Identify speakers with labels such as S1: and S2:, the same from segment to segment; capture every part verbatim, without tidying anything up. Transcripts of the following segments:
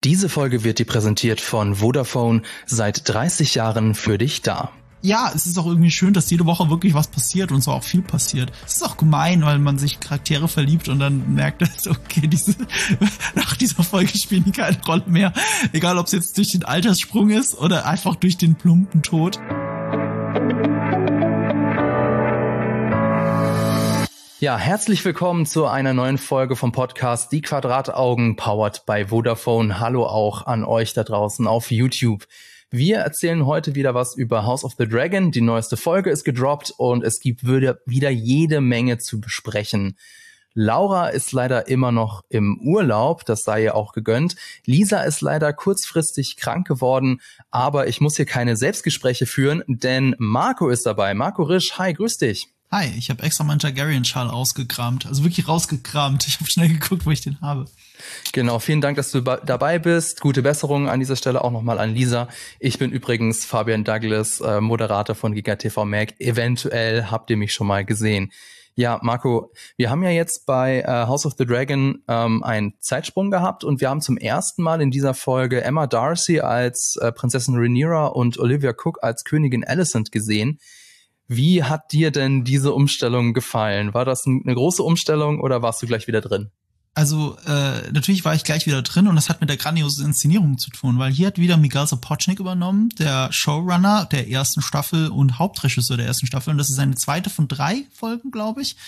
S1: Diese Folge wird dir präsentiert von Vodafone, seit dreißig Jahren für dich da.
S2: Ja, es ist auch irgendwie schön, dass jede Woche wirklich was passiert und so auch viel passiert. Es ist auch gemein, weil man sich Charaktere verliebt und dann merkt, dass, okay, diese, nach dieser Folge spielen die keine Rolle mehr. Egal, ob es jetzt durch den Alterssprung ist oder einfach durch den plumpen Tod.
S1: Ja, herzlich willkommen zu einer neuen Folge vom Podcast Die Quadrataugen, powered by Vodafone. Hallo auch an euch da draußen auf YouTube. Wir erzählen heute wieder was über House of the Dragon. Die neueste Folge ist gedroppt und es gibt wieder jede Menge zu besprechen. Laura ist leider immer noch im Urlaub, das sei ihr auch gegönnt. Lisa ist leider kurzfristig krank geworden, aber ich muss hier keine Selbstgespräche führen, denn Marco ist dabei. Marco Risch, hi, grüß dich.
S2: Hi, ich habe extra meinen Targaryen-Schal ausgekramt, also wirklich rausgekramt. Ich habe schnell geguckt, wo ich den habe.
S1: Genau, vielen Dank, dass du ba- dabei bist. Gute Besserung an dieser Stelle auch nochmal an Lisa. Ich bin übrigens Fabian Douglas, äh, Moderator von GigaTV Mag. Eventuell habt ihr mich schon mal gesehen. Ja, Marco, wir haben ja jetzt bei äh, House of the Dragon ähm, einen Zeitsprung gehabt und wir haben zum ersten Mal in dieser Folge Emma Darcy als äh, Prinzessin Rhaenyra und Olivia Cook als Königin Alicent gesehen. Wie hat dir denn diese Umstellung gefallen? War das eine große Umstellung oder warst du gleich wieder drin?
S2: Also äh, natürlich war ich gleich wieder drin und das hat mit der grandiosen Inszenierung zu tun, weil hier hat wieder Miguel Sapochnik übernommen, der Showrunner der ersten Staffel und Hauptregisseur der ersten Staffel, und das ist seine zweite von drei Folgen, glaube ich.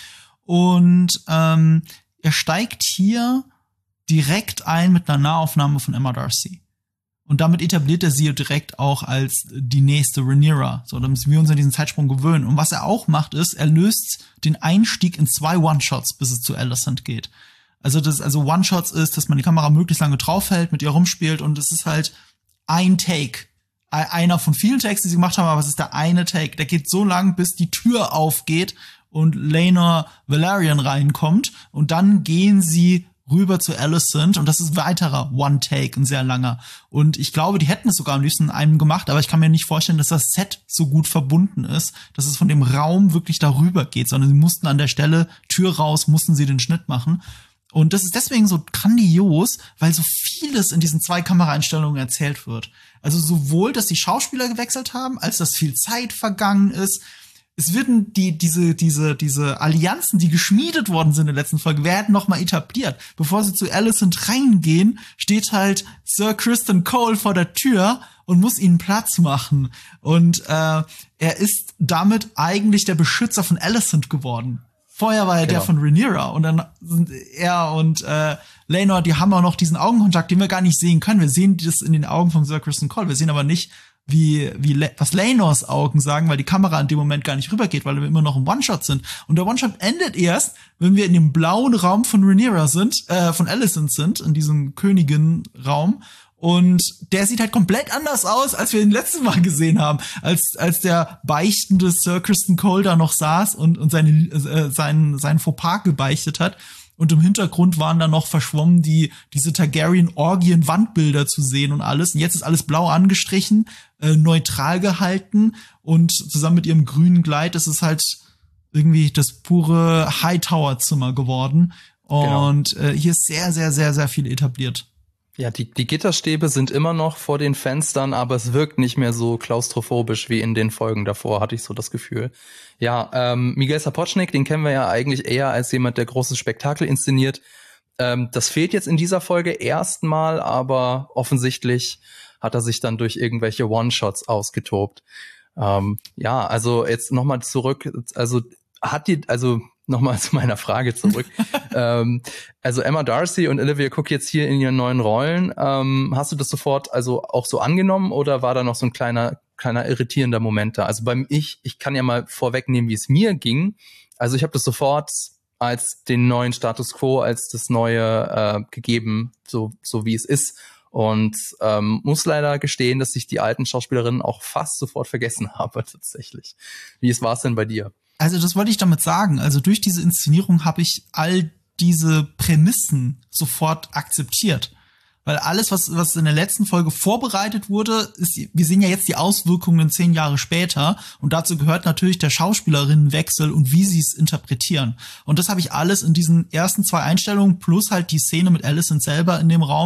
S2: Und ähm, er steigt hier direkt ein mit einer Nahaufnahme von Emma Darcy. Und damit etabliert er sie direkt auch als die nächste Rhaenyra. So, da müssen wir uns an diesen Zeitsprung gewöhnen. Und was er auch macht, ist, er löst den Einstieg in zwei One-Shots, bis es zu Alicent geht. Also das, also One-Shots ist, dass man die Kamera möglichst lange draufhält, mit ihr rumspielt, und es ist halt ein Take. Einer von vielen Takes, die sie gemacht haben, aber es ist der eine Take. Der geht so lang, bis die Tür aufgeht und Laenor Velaryon reinkommt, und dann gehen sie rüber zu Alicent, und das ist weiterer One-Take, ein sehr langer. Und ich glaube, die hätten es sogar am liebsten in einem gemacht, aber ich kann mir nicht vorstellen, dass das Set so gut verbunden ist, dass es von dem Raum wirklich darüber geht, sondern sie mussten an der Stelle, Tür raus, mussten sie den Schnitt machen. Und das ist deswegen so grandios, weil so vieles in diesen zwei Kameraeinstellungen erzählt wird. Also sowohl, dass die Schauspieler gewechselt haben, als dass viel Zeit vergangen ist. Es werden die, diese, diese, diese Allianzen, die geschmiedet worden sind in der letzten Folge, werden nochmal etabliert. Bevor sie zu Alicent reingehen, steht halt Sir Criston Cole vor der Tür und muss ihnen Platz machen. Und äh, er ist damit eigentlich der Beschützer von Alicent geworden. Vorher war er genau der von Rhaenyra, und dann sind er und äh, Laenor, die haben auch noch diesen Augenkontakt, den wir gar nicht sehen können. Wir sehen das in den Augen von Sir Criston Cole. Wir sehen aber nicht, wie wie was Laenors Augen sagen, weil die Kamera in dem Moment gar nicht rübergeht, weil wir immer noch im One-Shot sind. Und der One-Shot endet erst, wenn wir in dem blauen Raum von Rhaenyra sind, äh, von Alicent sind, in diesem Königin-Raum. Und der sieht halt komplett anders aus, als wir ihn letztes Mal gesehen haben, als als der beichtende Sir Criston Cole da noch saß und und seine äh, seinen seinen Fauxpas gebeichtet hat. Und im Hintergrund waren da noch verschwommen die diese Targaryen-Orgien-Wandbilder zu sehen und alles. Und jetzt ist alles blau angestrichen, äh, neutral gehalten, und zusammen mit ihrem grünen Kleid ist es halt irgendwie das pure Hightower-Zimmer geworden. Und genau. äh, hier ist sehr, sehr, sehr, sehr viel etabliert.
S1: Ja, die, die Gitterstäbe sind immer noch vor den Fenstern, aber es wirkt nicht mehr so klaustrophobisch wie in den Folgen davor, hatte ich so das Gefühl. Ja, ähm, Miguel Sapochnik, den kennen wir ja eigentlich eher als jemand, der großes Spektakel inszeniert. Ähm, das fehlt jetzt in dieser Folge erstmal, aber offensichtlich hat er sich dann durch irgendwelche One-Shots ausgetobt. Ähm, ja, also jetzt nochmal zurück, also hat die, also nochmal zu meiner Frage zurück. ähm, also Emma Darcy und Olivia Cook jetzt hier in ihren neuen Rollen. Ähm, hast du das sofort also auch so angenommen, oder war da noch so ein kleiner kleiner irritierender Moment da? Also beim ich, ich kann ja mal vorwegnehmen, wie es mir ging. Also ich habe das sofort als den neuen Status Quo, als das Neue äh, gegeben, so so wie es ist. Und ähm, muss leider gestehen, dass ich die alten Schauspielerinnen auch fast sofort vergessen habe tatsächlich. Wie war es denn bei dir?
S2: Also das wollte ich damit sagen. Also durch diese Inszenierung habe ich all diese Prämissen sofort akzeptiert. Weil alles, was was in der letzten Folge vorbereitet wurde, ist, wir sehen ja jetzt die Auswirkungen zehn Jahre später. Und dazu gehört natürlich der Schauspielerinnenwechsel und wie sie es interpretieren. Und das habe ich alles in diesen ersten zwei Einstellungen plus halt die Szene mit Alicent selber in dem Raum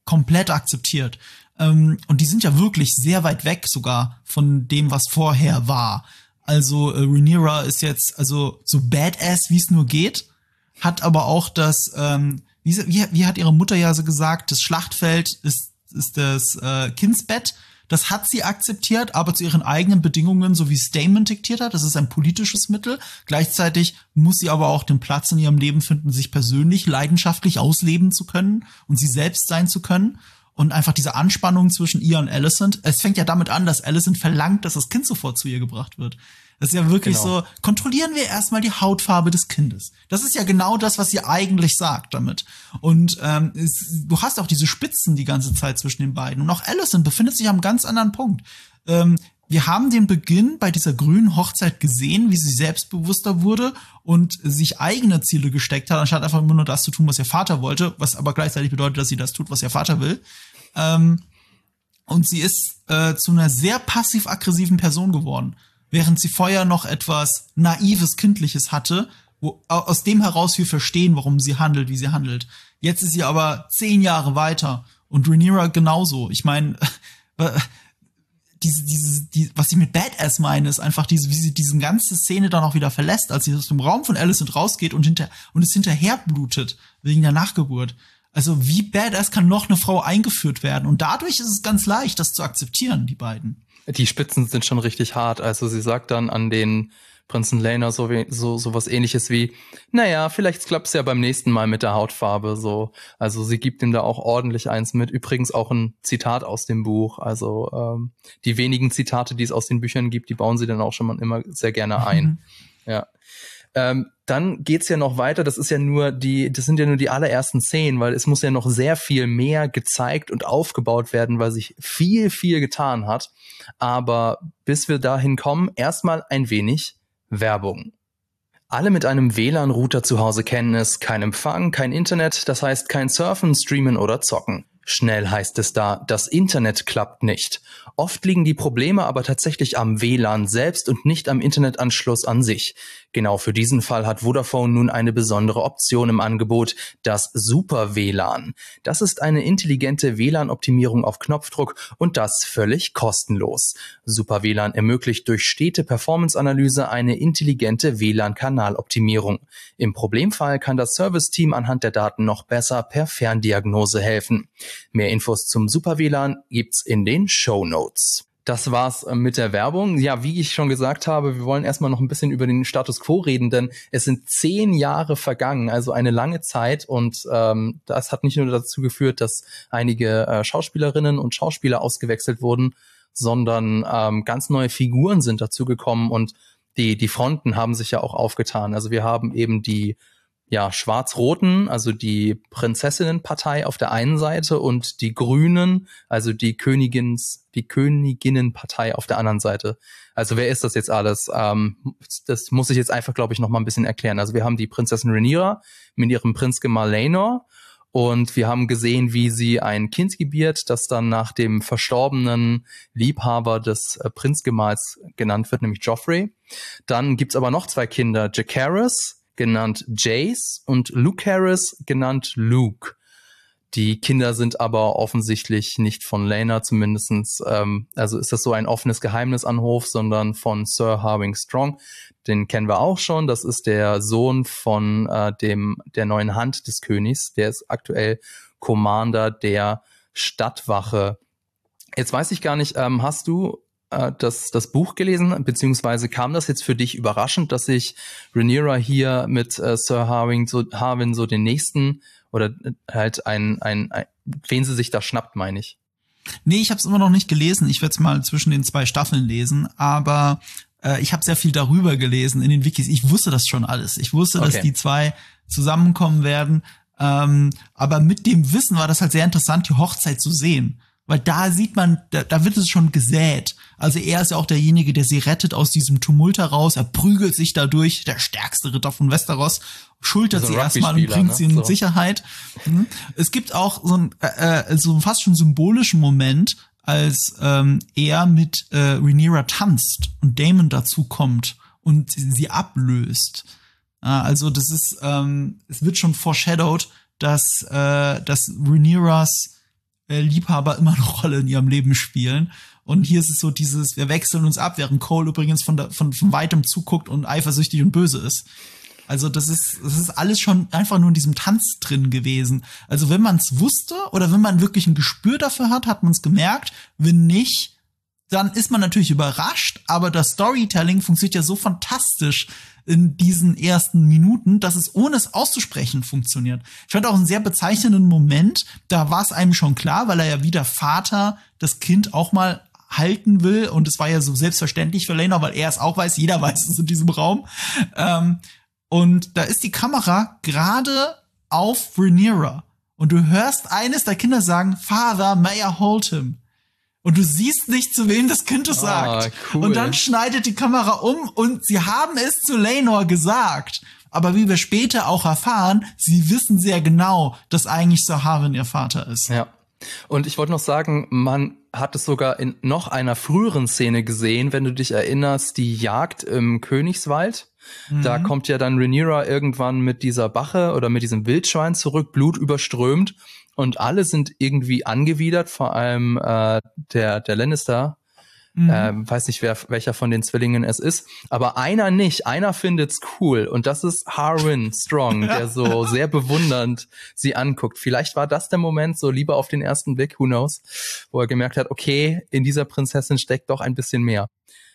S2: komplett akzeptiert. Ähm, und die sind ja wirklich sehr weit weg sogar von dem, was vorher war. Also äh, Rhaenyra ist jetzt also so badass, wie es nur geht, hat aber auch das, ähm, wie, wie, wie hat ihre Mutter ja so gesagt, das Schlachtfeld ist, ist das äh, Kindsbett. Das hat sie akzeptiert, aber zu ihren eigenen Bedingungen, so wie es Daemon diktiert hat. Das ist ein politisches Mittel. Gleichzeitig muss sie aber auch den Platz in ihrem Leben finden, sich persönlich leidenschaftlich ausleben zu können und sie selbst sein zu können. Und einfach diese Anspannung zwischen ihr und Alicent. Es fängt ja damit an, dass Alicent verlangt, dass das Kind sofort zu ihr gebracht wird. Das ist ja wirklich genau. so, kontrollieren wir erstmal die Hautfarbe des Kindes. Das ist ja genau das, was sie eigentlich sagt damit. Und ähm, es, du hast auch diese Spitzen die ganze Zeit zwischen den beiden. Und auch Alicent befindet sich am ganz anderen Punkt. Ähm, wir haben den Beginn bei dieser grünen Hochzeit gesehen, wie sie selbstbewusster wurde und sich eigene Ziele gesteckt hat, anstatt einfach immer nur das zu tun, was ihr Vater wollte, was aber gleichzeitig bedeutet, dass sie das tut, was ihr Vater will. Ähm, und sie ist äh, zu einer sehr passiv-aggressiven Person geworden, während sie vorher noch etwas Naives, Kindliches hatte, wo aus dem heraus wir verstehen, warum sie handelt, wie sie handelt. Jetzt ist sie aber zehn Jahre weiter und Rhaenyra genauso. Ich meine, diese, diese, die, was ich mit Badass meine, ist einfach diese, wie sie diese ganze Szene dann auch wieder verlässt, als sie aus dem Raum von Alicent rausgeht und hinter, und es hinterher blutet, wegen der Nachgeburt. Also wie badass kann noch eine Frau eingeführt werden? Und dadurch ist es ganz leicht, das zu akzeptieren, die beiden.
S1: Die Spitzen sind schon richtig hart. Also sie sagt dann an den Prinzen Laenor so, wie, so, so was ähnliches wie, naja, vielleicht klappt's ja beim nächsten Mal mit der Hautfarbe, so. Also sie gibt ihm da auch ordentlich eins mit. Übrigens auch ein Zitat aus dem Buch. Also, ähm, die wenigen Zitate, die es aus den Büchern gibt, die bauen sie dann auch schon mal immer sehr gerne ein. Mhm. Ja. Ähm, dann geht's ja noch weiter. Das ist ja nur die, das sind ja nur die allerersten Szenen, weil es muss ja noch sehr viel mehr gezeigt und aufgebaut werden, weil sich viel, viel getan hat. Aber bis wir dahin kommen, erstmal ein wenig Werbung. Alle mit einem W L A N-Router zu Hause kennen es. Kein Empfang, kein Internet, das heißt kein Surfen, Streamen oder Zocken. Schnell heißt es da, das Internet klappt nicht. Oft liegen die Probleme aber tatsächlich am W L A N selbst und nicht am Internetanschluss an sich. Genau für diesen Fall hat Vodafone nun eine besondere Option im Angebot, das Super W L A N. Das ist eine intelligente W L A N-Optimierung auf Knopfdruck und das völlig kostenlos. Super W L A N ermöglicht durch stete Performance-Analyse eine intelligente W L A N-Kanaloptimierung. Im Problemfall kann das Serviceteam anhand der Daten noch besser per Ferndiagnose helfen. Mehr Infos zum Super W L A N gibt's in den Shownotes. Das war's mit der Werbung. Ja, wie ich schon gesagt habe, wir wollen erstmal noch ein bisschen über den Status Quo reden, denn es sind zehn Jahre vergangen, also eine lange Zeit, und ähm, das hat nicht nur dazu geführt, dass einige äh, Schauspielerinnen und Schauspieler ausgewechselt wurden, sondern ähm, ganz neue Figuren sind dazugekommen und die die Fronten haben sich ja auch aufgetan. Also wir haben eben die ja, Schwarz-Roten, also die Prinzessinnenpartei auf der einen Seite und die Grünen, also die Königins, die Königinnenpartei auf der anderen Seite. Also wer ist das jetzt alles? Ähm, das muss ich jetzt einfach, glaube ich, noch mal ein bisschen erklären. Also wir haben die Prinzessin Rhaenyra mit ihrem Prinzgemahl Laenor und wir haben gesehen, wie sie ein Kind gebiert, das dann nach dem verstorbenen Liebhaber des äh, Prinzgemahls genannt wird, nämlich Joffrey. Dann gibt's aber noch zwei Kinder, Jacaerys, genannt Jace, und Lucerys, genannt Luke. Die Kinder sind aber offensichtlich nicht von Laenor zumindestens, ähm, also ist das so ein offenes Geheimnis an Hof, sondern von Sir Harwing Strong. Den kennen wir auch schon, das ist der Sohn von äh, dem der neuen Hand des Königs, der ist aktuell Commander der Stadtwache. Jetzt weiß ich gar nicht, ähm, hast du das, das Buch gelesen, beziehungsweise kam das jetzt für dich überraschend, dass sich Rhaenyra hier mit äh, Sir Harwin so, Harwin so den nächsten oder halt ein, ein, ein, wen sie sich da schnappt, meine ich?
S2: Nee, ich habe es immer noch nicht gelesen. Ich werde es mal zwischen den zwei Staffeln lesen, aber äh, ich habe sehr viel darüber gelesen in den Wikis. Ich wusste das schon alles. Ich wusste, okay, dass die zwei zusammenkommen werden, ähm, aber mit dem Wissen war das halt sehr interessant, die Hochzeit zu sehen. Weil da sieht man, da, da wird es schon gesät. Also er ist ja auch derjenige, der sie rettet aus diesem Tumult heraus. Er prügelt sich dadurch, der stärkste Ritter von Westeros, schultert sie erstmal und bringt ne? sie in so. Sicherheit. Mhm. Es gibt auch so ein äh, so fast schon symbolischen Moment, als ähm, er mit äh, Rhaenyra tanzt und Daemon dazu kommt und sie ablöst. Äh, also das ist, ähm, es wird schon foreshadowed, dass äh, dass Rhaenyras äh, Liebhaber immer eine Rolle in ihrem Leben spielen. Und hier ist es so dieses, wir wechseln uns ab, während Cole übrigens von, der, von, von weitem zuguckt und eifersüchtig und böse ist. Also das ist, das ist alles schon einfach nur in diesem Tanz drin gewesen. Also wenn man es wusste oder wenn man wirklich ein Gespür dafür hat, hat man es gemerkt. Wenn nicht, dann ist man natürlich überrascht. Aber das Storytelling funktioniert ja so fantastisch in diesen ersten Minuten, dass es ohne es auszusprechen funktioniert. Ich fand auch einen sehr bezeichnenden Moment. Da war es einem schon klar, weil er ja wie der Vater das Kind auch mal halten will. Und es war ja so selbstverständlich für Laenor, weil er es auch weiß. Jeder weiß es in diesem Raum. Ähm, Und da ist die Kamera gerade auf Rhaenyra. Und du hörst eines der Kinder sagen, Father, may I hold him? Und du siehst nicht, zu wem das Kind es sagt.
S1: Ah, cool.
S2: Und dann schneidet die Kamera um und sie haben es zu Laenor gesagt. Aber wie wir später auch erfahren, sie wissen sehr genau, dass eigentlich Sir Harwin ihr Vater ist.
S1: Ja. Und ich wollte noch sagen, man hat es sogar in noch einer früheren Szene gesehen, wenn du dich erinnerst, die Jagd im Königswald. Da mhm. kommt ja dann Rhaenyra irgendwann mit dieser Bache oder mit diesem Wildschwein zurück, Blut überströmt und alle sind irgendwie angewidert, vor allem äh, der der Lannister. Mhm. Ähm, weiß nicht, wer welcher von den Zwillingen es ist, aber einer nicht, einer findet's cool und das ist Harwin Strong, der so sehr bewundernd sie anguckt. Vielleicht war das der Moment, so lieber auf den ersten Blick, who knows, wo er gemerkt hat, okay, in dieser Prinzessin steckt doch ein bisschen mehr.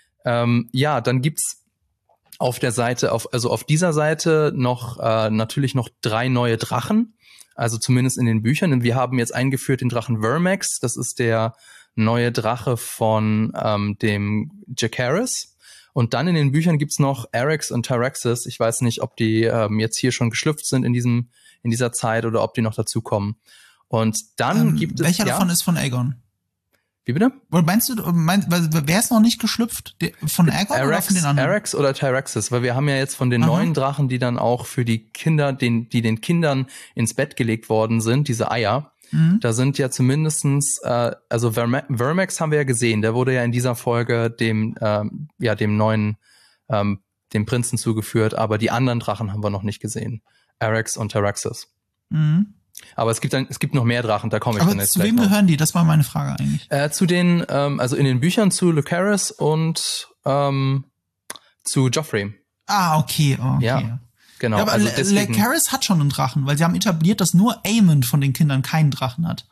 S1: Ähm, ja, dann gibt's auf der Seite, auf, also auf dieser Seite noch äh, natürlich noch drei neue Drachen, also zumindest in den Büchern. Und wir haben jetzt eingeführt den Drachen Vermax, das ist der neue Drache von ähm, dem Jacaerys. Und dann in den Büchern gibt's noch Arrax und Tyraxes. Ich weiß nicht, ob die ähm, jetzt hier schon geschlüpft sind in diesem in dieser Zeit oder ob die noch dazukommen. Und dann
S2: ähm,
S1: gibt es
S2: welcher
S1: ja,
S2: davon ist von Aegon?
S1: Wie bitte?
S2: Oder meinst du, meinst, wer ist noch nicht geschlüpft? Von Aegon
S1: Arrax,
S2: oder von den anderen?
S1: Arrax oder Tyraxes, weil wir haben ja jetzt von den
S2: Aha.
S1: neuen Drachen, die dann auch für die Kinder, den, die den Kindern ins Bett gelegt worden sind, diese Eier, mhm. da sind ja zumindestens, äh, also Verma- Vermax haben wir ja gesehen, der wurde ja in dieser Folge dem, ähm, ja, dem neuen, ähm, dem Prinzen zugeführt, aber die anderen Drachen haben wir noch nicht gesehen. Arrax und Tyraxes. Mhm. Aber es gibt dann, es gibt noch mehr Drachen, da komme ich
S2: Aber
S1: dann jetzt
S2: zu
S1: gleich
S2: wem
S1: noch.
S2: gehören die? Das war meine Frage eigentlich.
S1: Äh, zu den, ähm, also in den Büchern zu Lucerys und ähm, zu Joffrey.
S2: Ah, okay, okay.
S1: Ja, genau.
S2: Ja, aber
S1: also
S2: Le- Lucerys hat schon einen Drachen, weil sie haben etabliert, dass nur Aemond von den Kindern keinen Drachen hat.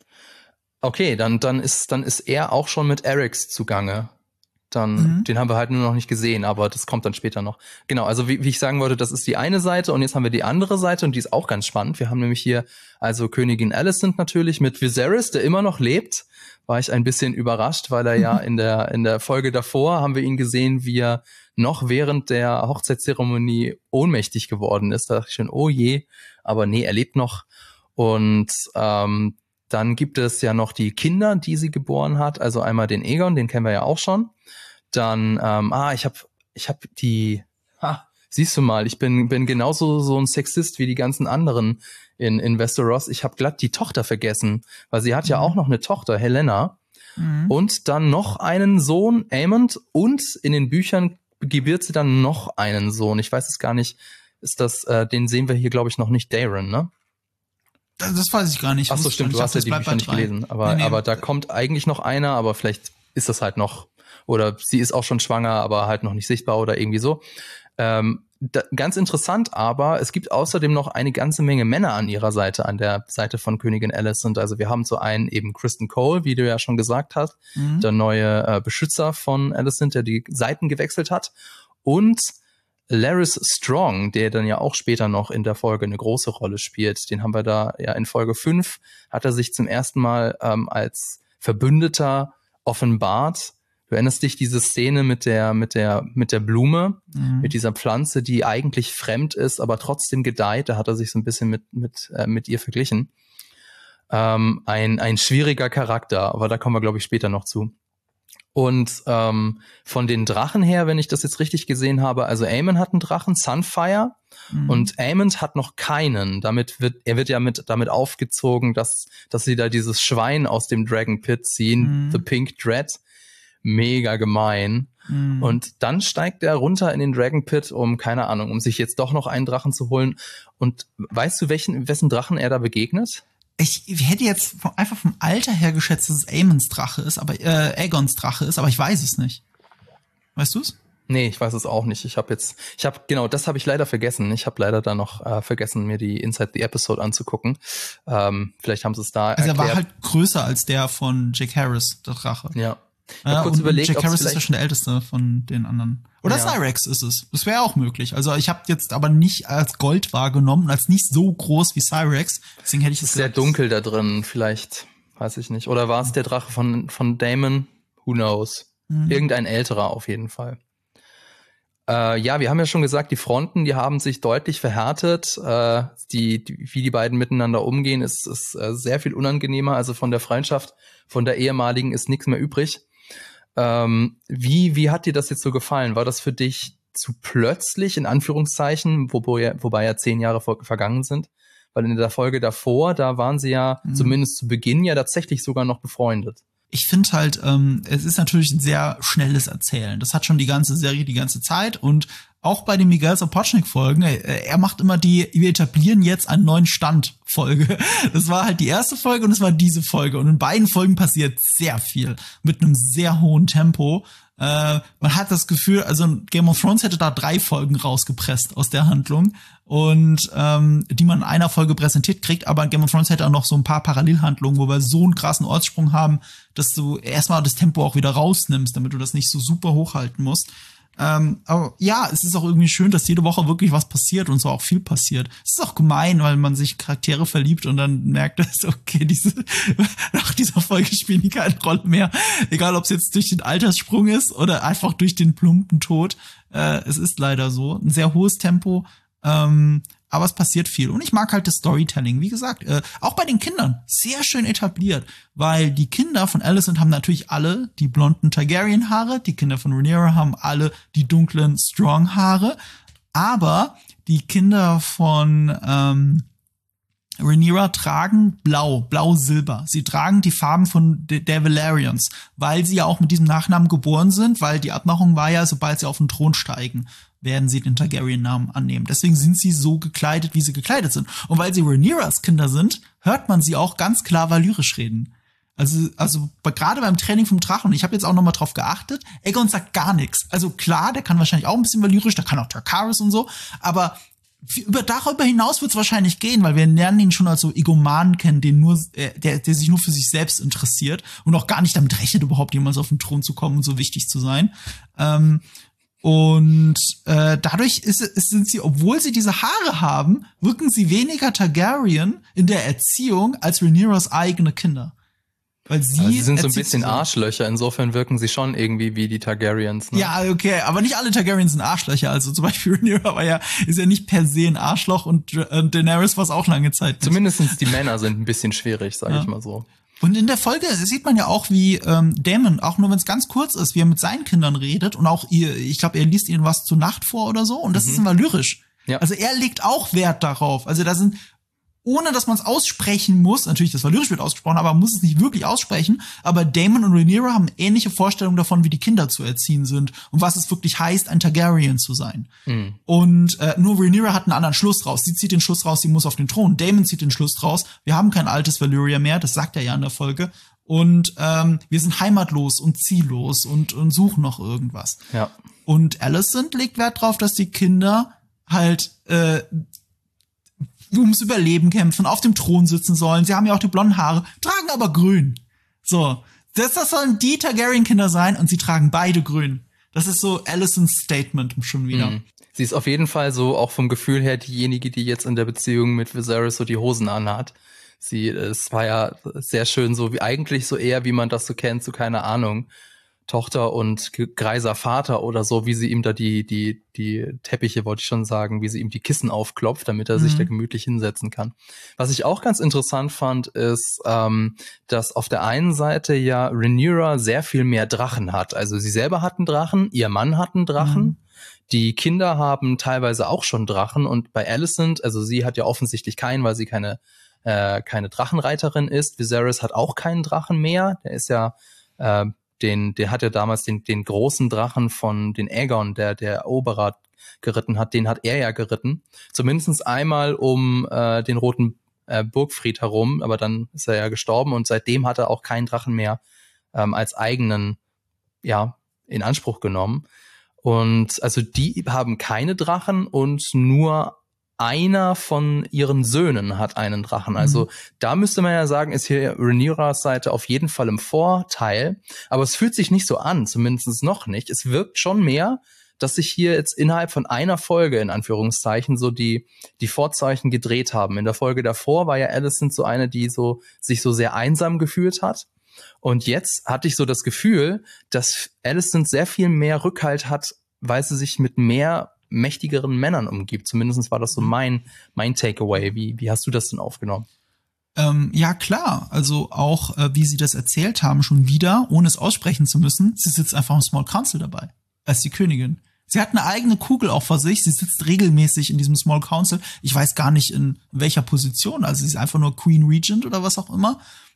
S1: Okay, dann dann ist dann ist er auch schon mit Arrax zugange. Dann, mhm. den haben wir halt nur noch nicht gesehen, aber das kommt dann später noch. Genau, also wie, wie ich sagen wollte, das ist die eine Seite und jetzt haben wir die andere Seite und die ist auch ganz spannend. Wir haben nämlich hier also Königin Alicent natürlich mit Viserys, der immer noch lebt. War ich ein bisschen überrascht, weil er ja in der in der Folge davor haben wir ihn gesehen, wie er noch während der Hochzeitszeremonie ohnmächtig geworden ist. Da dachte ich schon, oh je, aber nee, er lebt noch. Und ähm, dann gibt es ja noch die Kinder, die sie geboren hat. Also einmal den Aegon, den kennen wir ja auch schon. Dann, ähm, ah, ich habe ich hab die, ha, siehst du mal, ich bin bin genauso so ein Sexist wie die ganzen anderen in, in Westeros. Ich habe glatt die Tochter vergessen, weil sie hat ja auch noch eine Tochter, Helena. Mhm. Und dann noch einen Sohn, Aemond. Und in den Büchern gebiert sie dann noch einen Sohn. Ich weiß es gar nicht, ist das, äh, den sehen wir hier, glaube ich, noch nicht, Daeron, ne?
S2: Das weiß ich gar nicht.
S1: Ach so, stimmt, du hast ja die Bücher nicht gelesen. Aber, nee, nee. aber da kommt eigentlich noch einer, aber vielleicht ist das halt noch, oder sie ist auch schon schwanger, aber halt noch nicht sichtbar oder irgendwie so. Ähm, da, ganz interessant aber, es gibt außerdem noch eine ganze Menge Männer an ihrer Seite, an der Seite von Königin Alicent. Also wir haben zu einen eben Criston Cole, wie du ja schon gesagt hast, mhm. der neue äh, Beschützer von Alicent, der die Seiten gewechselt hat. Und Larys Strong, der dann ja auch später noch in der Folge eine große Rolle spielt, den haben wir da ja in Folge fünf, hat er sich zum ersten Mal ähm, als Verbündeter offenbart. Du erinnerst dich diese Szene mit der mit der mit der Blume, mhm. mit dieser Pflanze, die eigentlich fremd ist, aber trotzdem gedeiht. Da hat er sich so ein bisschen mit mit äh, mit ihr verglichen. Ähm, ein ein schwieriger Charakter, aber da kommen wir, glaube ich, später noch zu. Und ähm, von den Drachen her, wenn ich das jetzt richtig gesehen habe, also Aemon hat einen Drachen, Sunfire, mhm. und Aemond hat noch keinen. Damit wird, er wird ja mit damit aufgezogen, dass dass sie da dieses Schwein aus dem Dragon Pit ziehen, mhm. The Pink Dread, mega gemein. Mhm. Und dann steigt er runter in den Dragon Pit, um keine Ahnung, um sich jetzt doch noch einen Drachen zu holen. Und weißt du, welchen wessen Drachen er da begegnet?
S2: Ich hätte jetzt vom, einfach vom Alter her geschätzt, dass es Aemons Drache ist, aber äh, Aegons Drache ist, aber ich weiß es nicht. Weißt du's?
S1: Nee, ich weiß es auch nicht. Ich habe jetzt, ich habe genau, das habe ich leider vergessen. Ich habe leider da noch äh, vergessen, mir die Inside the Episode anzugucken. Ähm, vielleicht haben sie es da
S2: also
S1: erklärt.
S2: Er war halt größer als der von Jack Harris, der Drache.
S1: Ja. Ich
S2: Ja,
S1: hab kurz
S2: und
S1: überlegt,
S2: Jack
S1: ob's
S2: Harris ist
S1: vielleicht-
S2: ja schon der älteste von den anderen. Oder
S1: Ja.
S2: Cyrex ist es. Das wäre auch möglich. Also ich habe jetzt aber nicht als Gold wahrgenommen, als nicht so groß wie Cyrex. Deswegen hätte ich
S1: Es
S2: es
S1: ist sehr
S2: gesagt,
S1: dunkel da drin, vielleicht, weiß ich nicht. Oder war es der Drache von, von Daemon? Who knows?
S2: Mhm.
S1: Irgendein älterer auf jeden Fall. Äh, ja, wir haben ja schon gesagt, die Fronten, die haben sich deutlich verhärtet. Äh, die, die, wie die beiden miteinander umgehen, ist, ist äh, sehr viel unangenehmer. Also von der Freundschaft, von der ehemaligen ist nichts mehr übrig. Ähm, wie, wie hat dir das jetzt so gefallen? War das für dich zu plötzlich, in Anführungszeichen, wobei, wobei ja zehn Jahre vor, vergangen sind? Weil in der Folge davor, da waren sie ja
S2: Mhm.
S1: zumindest zu Beginn ja tatsächlich sogar noch befreundet.
S2: Ich finde halt, ähm, es ist natürlich ein sehr schnelles Erzählen. Das hat schon die ganze Serie die ganze Zeit und auch bei den Miguel Sapochnik-Folgen, äh, er macht immer die, wir etablieren jetzt einen neuen Stand-Folge. Das war halt die erste Folge und es war diese Folge. Und in beiden Folgen passiert sehr viel mit einem sehr hohen Tempo. Äh, man hat das Gefühl, also Game of Thrones hätte da drei Folgen rausgepresst aus der Handlung und ähm, die man in einer Folge präsentiert kriegt, aber Game of Thrones hätte auch noch so ein paar Parallelhandlungen, wo wir so einen krassen Ortssprung haben, dass du erstmal das Tempo auch wieder rausnimmst, damit du das nicht so super hochhalten musst. Ähm, aber ja, es ist auch irgendwie schön, dass jede Woche wirklich was passiert und so auch viel passiert. Es ist auch gemein, weil man sich Charaktere verliebt und dann merkt, dass, okay, diese, nach dieser Folge spielen die keine Rolle mehr. Egal, ob es jetzt durch den Alterssprung ist oder einfach durch den plumpen Tod. Äh, es ist leider so. Ein sehr hohes Tempo. Ähm, aber es passiert viel. Und ich mag halt das Storytelling. Wie gesagt, äh, auch bei den Kindern sehr schön etabliert, weil die Kinder von Alicent haben natürlich alle die blonden Targaryen-Haare, die Kinder von Rhaenyra haben alle die dunklen Strong-Haare, aber die Kinder von ähm, Rhaenyra tragen blau, blau-silber. Sie tragen die Farben von de- der Valerians, weil sie ja auch mit diesem Nachnamen geboren sind, weil die Abmachung war ja, sobald sie auf den Thron steigen, werden sie den Targaryen-Namen annehmen. Deswegen sind sie so gekleidet, wie sie gekleidet sind. Und weil sie Rhaenyras Kinder sind, hört man sie auch ganz klar valyrisch reden. Also, also gerade beim Training vom Drachen, ich habe jetzt auch noch mal drauf geachtet, Aegon sagt gar nichts. Also klar, der kann wahrscheinlich auch ein bisschen valyrisch, der kann auch Tarkaris und so, aber über darüber hinaus wird es wahrscheinlich gehen, weil wir lernen ihn schon als so Egomanen kennen, den nur, äh, der, der sich nur für sich selbst interessiert und auch gar nicht damit rechnet, überhaupt jemals auf den Thron zu kommen und so wichtig zu sein. Ähm, und äh, dadurch ist, ist, sind sie, obwohl sie diese Haare haben, wirken sie weniger Targaryen in der Erziehung als Rhaenyras eigene Kinder. Weil sie,
S1: Also sie sind so ein
S2: erzieht
S1: bisschen
S2: sie
S1: Arschlöcher, insofern wirken sie schon irgendwie wie die Targaryens. Ne?
S2: Ja, okay, aber nicht alle Targaryens sind Arschlöcher. Also zum Beispiel Rhaenyra war ja, ist ja nicht per se ein Arschloch und äh, Daenerys war es auch lange Zeit nicht.
S1: Zumindestens die Männer sind ein bisschen schwierig, sage
S2: Ja.
S1: ich mal so.
S2: Und in der Folge sieht man ja auch, wie ähm, Daemon, auch nur wenn es ganz kurz ist, wie er mit seinen Kindern redet und auch ihr, ich glaube, er liest ihnen was zur Nacht vor oder so und das
S1: Mhm.
S2: ist immer lyrisch.
S1: Ja.
S2: Also er legt auch Wert darauf. Also da sind, ohne dass man es aussprechen muss, natürlich, das valyrisch wird ausgesprochen, aber man muss es nicht wirklich aussprechen, aber Daemon und Rhaenyra haben ähnliche Vorstellungen davon, wie die Kinder zu erziehen sind und was es wirklich heißt, ein Targaryen zu sein.
S1: Mhm.
S2: Und äh, nur Rhaenyra hat einen anderen Schluss raus. Sie zieht den Schluss raus, sie muss auf den Thron. Daemon zieht den Schluss raus, wir haben kein altes Valyria mehr, das sagt er ja in der Folge. Und ähm, wir sind heimatlos und ziellos und, und suchen noch irgendwas.
S1: Ja.
S2: Und Alicent legt Wert drauf, dass die Kinder halt äh, ums Überleben kämpfen, auf dem Thron sitzen sollen. Sie haben ja auch die blonden Haare, tragen aber grün. So, das, das sollen die Targaryen-Kinder sein und sie tragen beide grün. Das ist so Alicents Statement schon wieder.
S1: Mhm. Sie ist auf jeden Fall so auch vom Gefühl her diejenige, die jetzt in der Beziehung mit Viserys so die Hosen anhat. Sie, es war ja sehr schön so, wie eigentlich so eher, wie man das so kennt, so keine Ahnung, Tochter und greiser Vater oder so, wie sie ihm da die, die, die Teppiche, wollte ich schon sagen, wie sie ihm die Kissen aufklopft, damit er
S2: Mhm.
S1: sich da gemütlich hinsetzen kann. Was ich auch ganz interessant fand, ist, ähm, dass auf der einen Seite ja Rhaenyra sehr viel mehr Drachen hat. Also sie selber hat einen Drachen, ihr Mann hat einen Drachen.
S2: Mhm.
S1: Die Kinder haben teilweise auch schon Drachen und bei Alicent, also sie hat ja offensichtlich keinen, weil sie keine äh, keine Drachenreiterin ist. Viserys hat auch keinen Drachen mehr. Der ist ja, äh, den, der hat ja damals den, den großen Drachen von den Aegon, der der Eroberer geritten hat, den hat er ja geritten. Zumindest einmal, um äh, den roten äh, Burgfried herum, aber dann ist er ja gestorben und seitdem hat er auch keinen Drachen mehr ähm, als eigenen, ja, in Anspruch genommen. Und also die haben keine Drachen und nur einer von ihren Söhnen hat einen Drachen. Also mhm. da müsste man ja sagen, ist hier Rhaenyras Seite auf jeden Fall im Vorteil. Aber es fühlt sich nicht so an, zumindest noch nicht. Es wirkt schon mehr, dass sich hier jetzt innerhalb von einer Folge, in Anführungszeichen, so die die Vorzeichen gedreht haben. In der Folge davor war ja Alicent so eine, die so sich so sehr einsam gefühlt hat. Und jetzt hatte ich so das Gefühl, dass Alicent sehr viel mehr Rückhalt hat, weil sie sich mit mehr mächtigeren Männern umgibt. Zumindest war das so mein mein Takeaway. Wie wie hast du das denn aufgenommen?
S2: Ähm, ja, klar. Also auch, äh, wie sie das erzählt haben, schon wieder, ohne es aussprechen zu müssen, sie sitzt einfach im Small Council dabei, als die Königin. Sie hat eine eigene Kugel auch vor sich. Sie sitzt regelmäßig in diesem Small Council. Ich weiß gar nicht, in welcher Position. Also sie ist einfach nur Queen Regent oder was auch immer.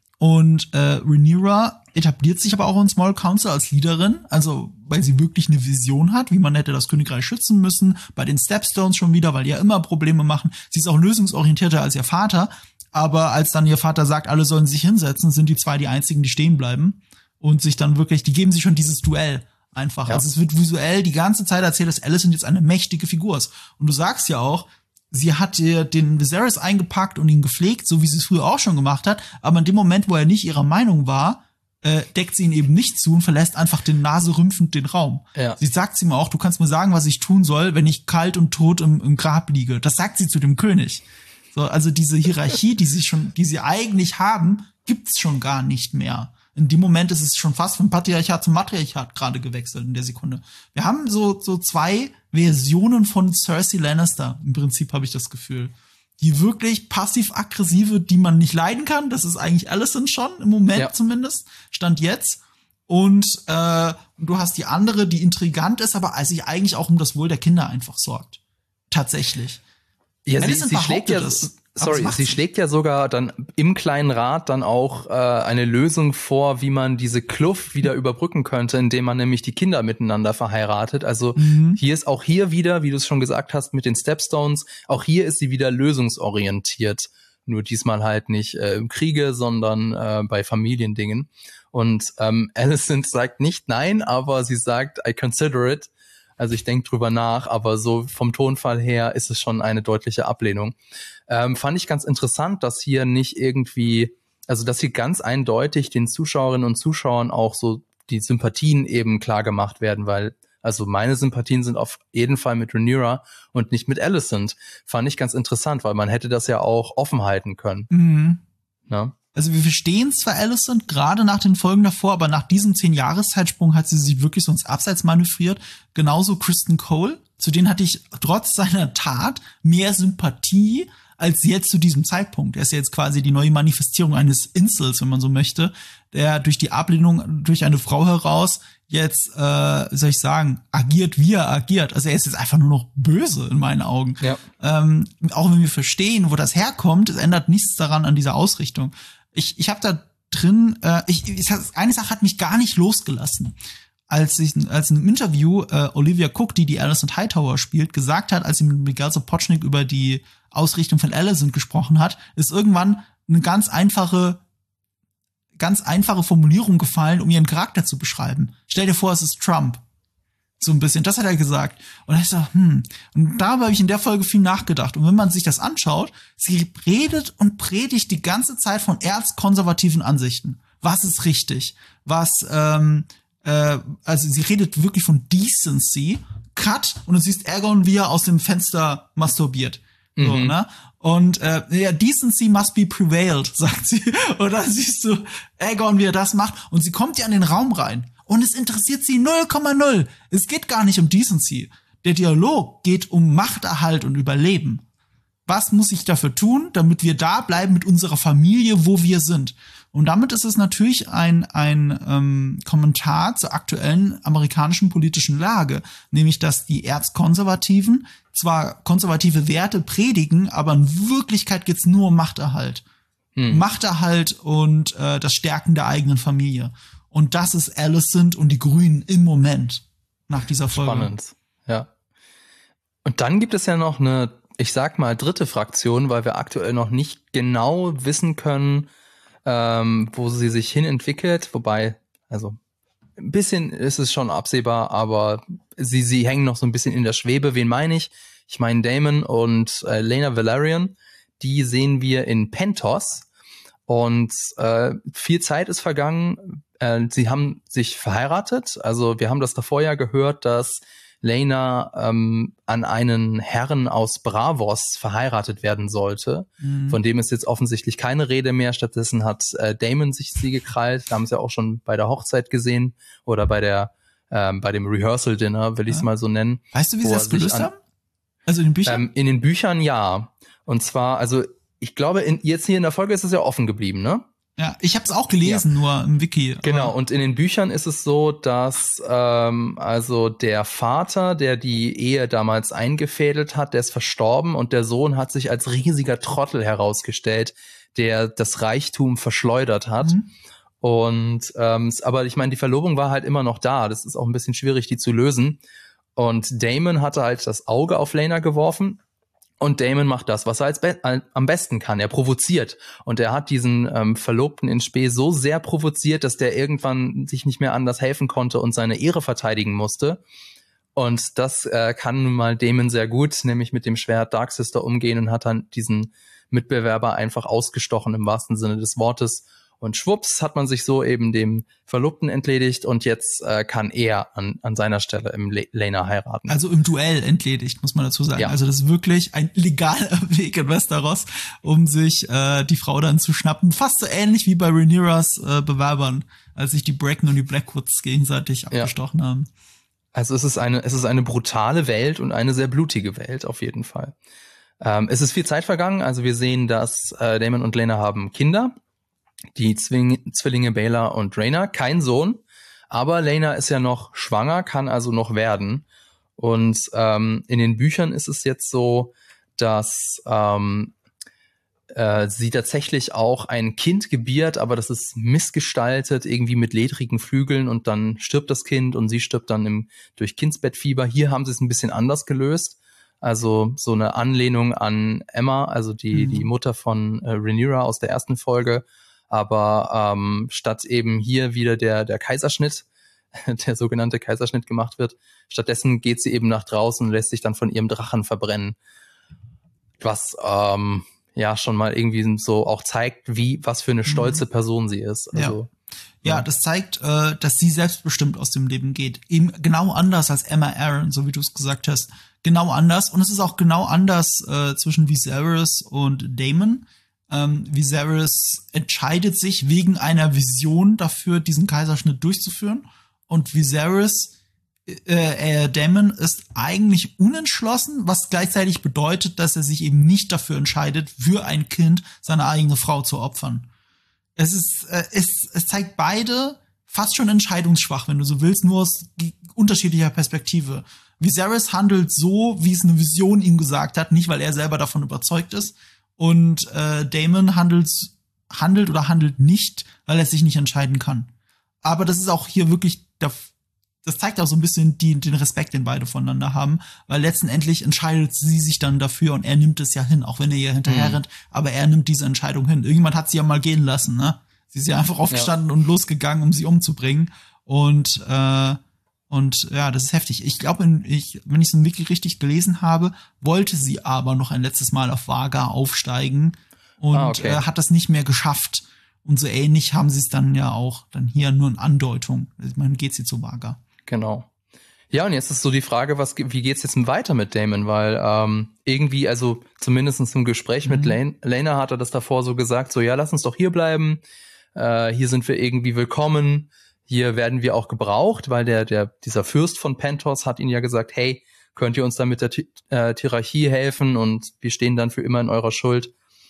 S2: Und äh, Rhaenyra etabliert sich aber auch in Small Council als Leaderin, also weil sie wirklich eine Vision hat, wie man hätte das Königreich schützen müssen, bei den Stepstones schon wieder, weil die ja immer Probleme machen. Sie ist auch lösungsorientierter als ihr Vater, aber als dann ihr Vater sagt, alle sollen sich hinsetzen, sind die zwei die einzigen, die stehen bleiben und sich dann wirklich, die geben sich schon dieses Duell einfach. Ja. Also es wird visuell die ganze Zeit erzählt, dass Alicent jetzt eine mächtige Figur ist. Und du sagst ja auch, sie hat ihr den Viserys eingepackt und ihn gepflegt, so wie sie es früher auch schon gemacht hat. Aber in dem Moment, wo er nicht ihrer Meinung war, äh, deckt sie ihn eben nicht zu und verlässt einfach den naserümpfend den Raum. Ja. Sie sagt ihm auch, du kannst mir sagen, was ich tun soll, wenn ich kalt und tot im, im Grab liege. Das sagt sie zu dem König. So, also diese Hierarchie, die sie schon, die sie eigentlich haben, gibt's schon gar nicht mehr. In dem Moment ist es schon fast vom Patriarchat zum Matriarchat gerade gewechselt in der Sekunde. Wir haben so so zwei Versionen von Cersei Lannister, im Prinzip habe ich das Gefühl. Die wirklich passiv-aggressive, die man nicht leiden kann, das ist eigentlich Alicent schon, im Moment ja. zumindest, Stand jetzt. Und äh, du hast die andere, die intrigant ist, aber sich eigentlich auch um das Wohl der Kinder einfach sorgt. Tatsächlich.
S1: Ja, sie, sie schlägt ja das. Sorry, sie schlägt ja sogar dann im kleinen Rat dann auch äh, eine Lösung vor, wie man diese Kluft wieder überbrücken könnte, indem man nämlich die Kinder miteinander verheiratet. Also mhm. hier ist auch hier wieder, wie du es schon gesagt hast, mit den Stepstones, auch hier ist sie wieder lösungsorientiert. Nur diesmal halt nicht äh, im Kriege, sondern äh, bei Familiendingen. Und ähm, Alicent sagt nicht nein, aber sie sagt, I consider it. Also ich denke drüber nach, aber so vom Tonfall her ist es schon eine deutliche Ablehnung. Ähm, fand ich ganz interessant, dass hier nicht irgendwie, also dass hier ganz eindeutig den Zuschauerinnen und Zuschauern auch so die Sympathien eben klar gemacht werden, weil also meine Sympathien sind auf jeden Fall mit Rhaenyra und nicht mit Alicent. Fand ich ganz interessant, weil man hätte das ja auch offen halten können.
S2: Mhm.
S1: Na?
S2: Also wir verstehen zwar Alicent gerade nach den Folgen davor, aber nach diesem zehn-Jahres-Zeitsprung hat sie sich wirklich so ins Abseits manövriert. Genauso Kristen Cole, zu denen hatte ich trotz seiner Tat mehr Sympathie als jetzt zu diesem Zeitpunkt. Er ist ja jetzt quasi die neue Manifestierung eines Incels, wenn man so möchte, der durch die Ablehnung durch eine Frau heraus jetzt, äh, wie soll ich sagen, agiert, wie er agiert. Also er ist jetzt einfach nur noch böse in meinen Augen. Ja. Ähm, auch wenn wir verstehen, wo das herkommt, es ändert nichts daran an dieser Ausrichtung. Ich, ich habe da drin, äh, ich, ich, eine Sache hat mich gar nicht losgelassen. Als ich, als in einem Interview äh, Olivia Cook, die die Alicent Hightower spielt, gesagt hat, als sie mit Miguel Sapochnik über die Ausrichtung von Alicent gesprochen hat, ist irgendwann eine ganz einfache, ganz einfache Formulierung gefallen, um ihren Charakter zu beschreiben. Stell dir vor, es ist Trump. So ein bisschen, das hat er gesagt. Und ich so, hm. Und darüber habe ich in der Folge viel nachgedacht. Und wenn man sich das anschaut, sie redet und predigt die ganze Zeit von erzkonservativen Ansichten. Was ist richtig? Was, ähm, äh, also sie redet wirklich von Decency. Cut. Und du siehst Aegon, wie er aus dem Fenster masturbiert. Mhm. So, ne? Und äh, ja, Decency must be prevailed, sagt sie. Und dann siehst du Aegon, wie er das macht. Und sie kommt ja in den Raum rein. Und es interessiert sie null Komma null. Es geht gar nicht um Decency. Der Dialog geht um Machterhalt und Überleben. Was muss ich dafür tun, damit wir da bleiben mit unserer Familie, wo wir sind? Und damit ist es natürlich ein ein ähm, Kommentar zur aktuellen amerikanischen politischen Lage, nämlich dass die Erzkonservativen zwar konservative Werte predigen, aber in Wirklichkeit geht's nur um Machterhalt. Hm. Machterhalt und äh, das Stärken der eigenen Familie. Und das ist Alicent und die Grünen im Moment nach dieser Folge.
S1: Spannend, ja. Und dann gibt es ja noch eine ich sag mal, dritte Fraktion, weil wir aktuell noch nicht genau wissen können, ähm, wo sie sich hin entwickelt. Wobei, also ein bisschen ist es schon absehbar, aber sie, sie hängen noch so ein bisschen in der Schwebe. Wen meine ich? Ich meine Daemon und äh, Laena Velaryon. Die sehen wir in Pentos. Und äh, viel Zeit ist vergangen. Äh, sie haben sich verheiratet. Also wir haben das davor ja gehört, dass Laena ähm, an einen Herren aus Braavos verheiratet werden sollte. Mhm. Von dem ist jetzt offensichtlich keine Rede mehr. Stattdessen hat äh, Daemon sich sie gekrallt. Da haben sie ja auch schon bei der Hochzeit gesehen oder bei der ähm, bei dem Rehearsal Dinner, will ich es ja. mal so nennen.
S2: Weißt du, wie sie das gelöst haben? Also in den Büchern?
S1: Ähm, in den Büchern ja. Und zwar, also ich glaube, in, jetzt hier in der Folge ist es ja offen geblieben, ne?
S2: Ja, ich habe es auch gelesen, ja. nur im Wiki.
S1: Genau, und in den Büchern ist es so, dass ähm, also der Vater, der die Ehe damals eingefädelt hat, der ist verstorben und der Sohn hat sich als riesiger Trottel herausgestellt, der das Reichtum verschleudert hat. Mhm. Und ähm, aber ich meine, die Verlobung war halt immer noch da. Das ist auch ein bisschen schwierig, die zu lösen. Und Daemon hatte halt das Auge auf Laena geworfen. Und Daemon macht das, was er als be- am besten kann. Er provoziert. Und er hat diesen ähm, Verlobten in Spe so sehr provoziert, dass der irgendwann sich nicht mehr anders helfen konnte und seine Ehre verteidigen musste. Und das äh, kann nun mal Daemon sehr gut, nämlich mit dem Schwert Darksister umgehen und hat dann diesen Mitbewerber einfach ausgestochen im wahrsten Sinne des Wortes. Und schwupps hat man sich so eben dem Verlobten entledigt und jetzt äh, kann er an, an seiner Stelle im Le- Laena heiraten.
S2: Also im Duell entledigt, muss man dazu sagen. Ja. Also das ist wirklich ein legaler Weg in Westeros, um sich äh, die Frau dann zu schnappen. Fast so ähnlich wie bei Rhaenyras äh, Bewerbern, als sich die Bracken und die Blackwoods gegenseitig abgestochen ja. haben.
S1: Also es ist eine, es ist eine brutale Welt und eine sehr blutige Welt auf jeden Fall. Ähm, es ist viel Zeit vergangen. Also wir sehen, dass äh, Daemon und Laena haben Kinder. Die Zwing- Zwillinge Baela und Rhaena, kein Sohn, aber Laena ist ja noch schwanger, kann also noch werden. Und ähm, in den Büchern ist es jetzt so, dass ähm, äh, sie tatsächlich auch ein Kind gebiert, aber das ist missgestaltet, irgendwie mit ledrigen Flügeln und dann stirbt das Kind und sie stirbt dann im, durch Kindsbettfieber. Hier haben sie es ein bisschen anders gelöst. Also so eine Anlehnung an Emma, also die, mhm. die Mutter von äh, Rhaenyra aus der ersten Folge. Aber ähm, statt eben hier wieder der der Kaiserschnitt, der sogenannte Kaiserschnitt gemacht wird, stattdessen geht sie eben nach draußen und lässt sich dann von ihrem Drachen verbrennen. Was ähm, ja schon mal irgendwie so auch zeigt, wie was für eine stolze Person sie ist. Also,
S2: ja. ja, das zeigt, äh, dass sie selbstbestimmt aus dem Leben geht. Eben genau anders als Emma Arryn, so wie du es gesagt hast. Genau anders. Und es ist auch genau anders äh, zwischen Viserys und Daemon. Ähm, Viserys entscheidet sich wegen einer Vision dafür, diesen Kaiserschnitt durchzuführen. Und Viserys, äh, äh, Daemon ist eigentlich unentschlossen, was gleichzeitig bedeutet, dass er sich eben nicht dafür entscheidet, für ein Kind seine eigene Frau zu opfern. Es ist, äh, es, es zeigt beide fast schon entscheidungsschwach, wenn du so willst, nur aus unterschiedlicher Perspektive. Viserys handelt so, wie es eine Vision ihm gesagt hat, nicht weil er selber davon überzeugt ist. Und äh, Daemon handelt, handelt oder handelt nicht, weil er sich nicht entscheiden kann. Aber das ist auch hier wirklich, das zeigt auch so ein bisschen die, den Respekt, den beide voneinander haben, weil letztendlich entscheidet sie sich dann dafür und er nimmt es ja hin, auch wenn er ihr hinterher rennt, mhm. aber er nimmt diese Entscheidung hin. Irgendjemand hat sie ja mal gehen lassen, ne? Sie ist ja einfach aufgestanden ja. und losgegangen, um sie umzubringen. Und äh, Und ja, das ist heftig. Ich glaube, ich, wenn ich es im Wiki richtig gelesen habe, wollte sie aber noch ein letztes Mal auf Vhagar aufsteigen und ah, okay. äh, hat das nicht mehr geschafft. Und so ähnlich haben sie es dann ja auch dann hier nur in Andeutung. Ich meine, geht sie zu Vhagar.
S1: Genau. Ja, und jetzt ist so die Frage, was, wie geht's jetzt weiter mit Daemon? Weil ähm, irgendwie, also zumindest im Gespräch mhm. mit Lane, Laena hat er das davor so gesagt, so ja, lass uns doch hier bleiben. Äh, hier sind wir irgendwie willkommen. Hier werden wir auch gebraucht, weil der, der, dieser Fürst von Pentos hat ihnen ja gesagt, hey, könnt ihr uns da mit der T- äh, Hierarchie helfen und wir stehen dann für immer in eurer Schuld.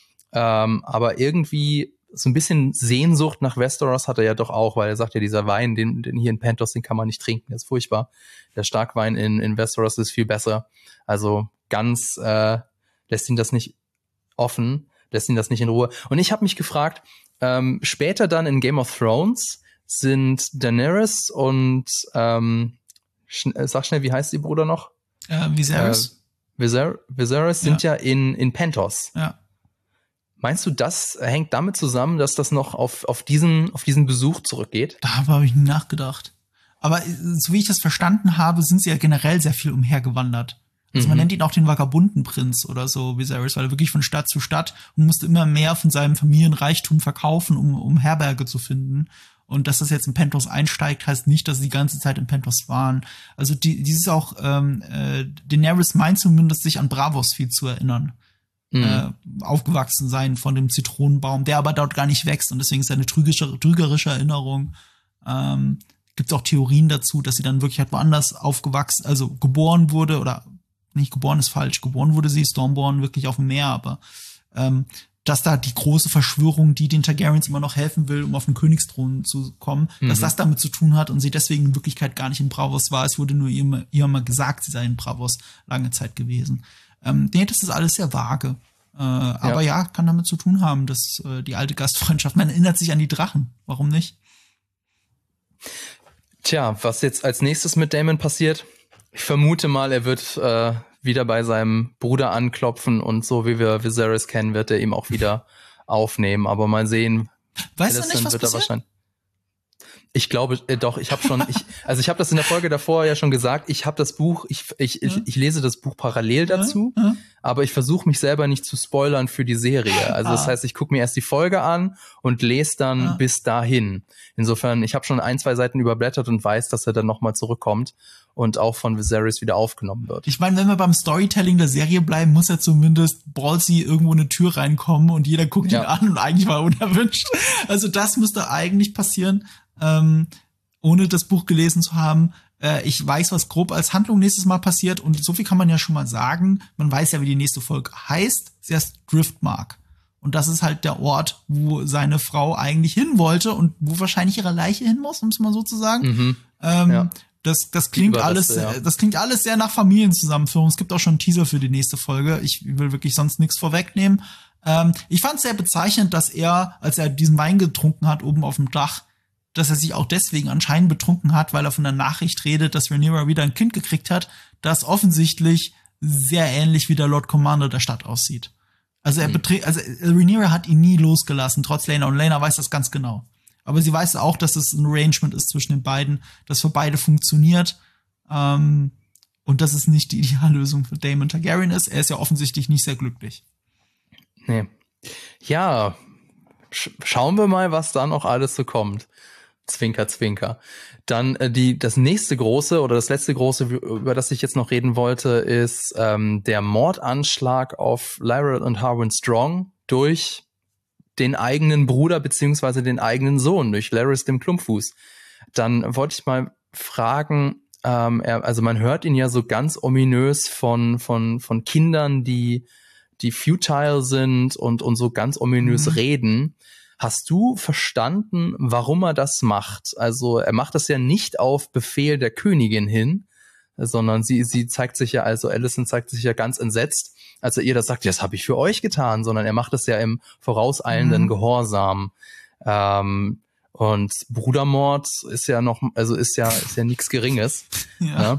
S1: Ähm, aber irgendwie so ein bisschen Sehnsucht nach Westeros hat er ja doch auch, weil er sagt ja, dieser Wein, den, den hier in Pentos, den kann man nicht trinken, der ist furchtbar. Der Starkwein in, in Westeros ist viel besser. Also ganz äh, lässt ihn das nicht offen, lässt ihn das nicht in Ruhe. Und ich habe mich gefragt, ähm, später dann in Game of Thrones sind Daenerys und ähm, schn- sag schnell, wie heißt die Bruder noch?
S2: Äh, Viserys.
S1: Viser- Viserys sind ja, ja in, in Pentos.
S2: Ja.
S1: Meinst du, das hängt damit zusammen, dass das noch auf, auf, diesen, auf diesen Besuch zurückgeht?
S2: Darüber habe ich nie nachgedacht. Aber so wie ich das verstanden habe, sind sie ja generell sehr viel umhergewandert. Also man mhm. nennt ihn auch den Vagabundenprinz oder so, Viserys, weil er wirklich von Stadt zu Stadt und musste immer mehr von seinem Familienreichtum verkaufen, um, um Herberge zu finden. Und dass das jetzt in Pentos einsteigt, heißt nicht, dass sie die ganze Zeit in Pentos waren. Also die, dieses auch, ähm, äh, Daenerys meint zumindest, sich an Braavos viel zu erinnern. Mhm. Äh, aufgewachsen sein von dem Zitronenbaum, der aber dort gar nicht wächst und deswegen ist eine trügerische, trügerische Erinnerung. Ähm, Gibt es auch Theorien dazu, dass sie dann wirklich halt woanders aufgewachsen, also geboren wurde oder nicht geboren ist falsch, geboren wurde sie, Stormborn wirklich auf dem Meer, aber ähm, dass da die große Verschwörung, die den Targaryens immer noch helfen will, um auf den Königsthron zu kommen, mhm. dass das damit zu tun hat und sie deswegen in Wirklichkeit gar nicht in Braavos war. Es wurde nur ihr, ihr mal gesagt, sie sei in Braavos lange Zeit gewesen. Ähm, nee, das ist alles sehr vage. Äh, ja. Aber ja, kann damit zu tun haben, dass äh, die alte Gastfreundschaft, man erinnert sich an die Drachen. Warum nicht?
S1: Tja, was jetzt als nächstes mit Daemon passiert? Ich vermute mal, er wird äh, wieder bei seinem Bruder anklopfen und so wie wir Viserys kennen, wird er ihm auch wieder aufnehmen. Aber mal sehen.
S2: Weißt du nicht, was
S1: wird
S2: passiert?
S1: Er wahrscheinlich Ich glaube, äh, doch, ich habe schon, ich, also ich habe das in der Folge davor ja schon gesagt, ich habe das Buch, ich, ich, ich, ich lese das Buch parallel dazu, ja, ja. aber ich versuche mich selber nicht zu spoilern für die Serie. Also ah. das heißt, ich gucke mir erst die Folge an und lese dann ja. bis dahin. Insofern, ich habe schon ein, zwei Seiten überblättert und weiß, dass er dann nochmal zurückkommt und auch von Viserys wieder aufgenommen wird.
S2: Ich meine, wenn wir beim Storytelling der Serie bleiben, muss ja zumindest Ballsy irgendwo in eine Tür reinkommen und jeder guckt ja. ihn an und eigentlich war er unerwünscht. Also das müsste eigentlich passieren. Ähm, ohne das Buch gelesen zu haben. Äh, ich weiß, was grob als Handlung nächstes Mal passiert und so viel kann man ja schon mal sagen. Man weiß ja, wie die nächste Folge heißt. Sie heißt Driftmark. Und das ist halt der Ort, wo seine Frau eigentlich hin wollte und wo wahrscheinlich ihre Leiche hin muss, um es mal so zu sagen. Mhm. Ähm, ja. Das, das klingt alles, das, ja. das klingt alles sehr nach Familienzusammenführung. Es gibt auch schon einen Teaser für die nächste Folge. Ich will wirklich sonst nichts vorwegnehmen. Ähm, ich fand es sehr bezeichnend, dass er, als er diesen Wein getrunken hat, oben auf dem Dach, dass er sich auch deswegen anscheinend betrunken hat, weil er von der Nachricht redet, dass Rhaenyra wieder ein Kind gekriegt hat, das offensichtlich sehr ähnlich wie der Lord Commander der Stadt aussieht. Also er mhm. betre- also Rhaenyra hat ihn nie losgelassen, trotz Laena, und Laena weiß das ganz genau. Aber sie weiß auch, dass es ein Arrangement ist zwischen den beiden, das für beide funktioniert, ähm, und dass es nicht die Ideallösung für Daemon Targaryen ist. Er ist ja offensichtlich nicht sehr glücklich.
S1: Nee. Ja, sch- schauen wir mal, was da noch alles so kommt. Zwinker, zwinker. Dann äh, die das nächste große oder das letzte große, über das ich jetzt noch reden wollte, ist ähm, der Mordanschlag auf Lyra und Harwin Strong durch den eigenen Bruder beziehungsweise den eigenen Sohn, durch Larys dem Klumpfuß. Dann wollte ich mal fragen, ähm, er, also man hört ihn ja so ganz ominös von von von Kindern, die die futile sind und und so ganz ominös mhm. reden. Hast du verstanden, warum er das macht? Also er macht das ja nicht auf Befehl der Königin hin, sondern sie sie zeigt sich ja, also Alicent zeigt sich ja ganz entsetzt, als er ihr das sagt, das habe ich für euch getan, sondern er macht das ja im vorauseilenden mhm. Gehorsam. Ähm, und Brudermord ist ja noch, also ist ja ist ja nichts Geringes. Ja. Ja?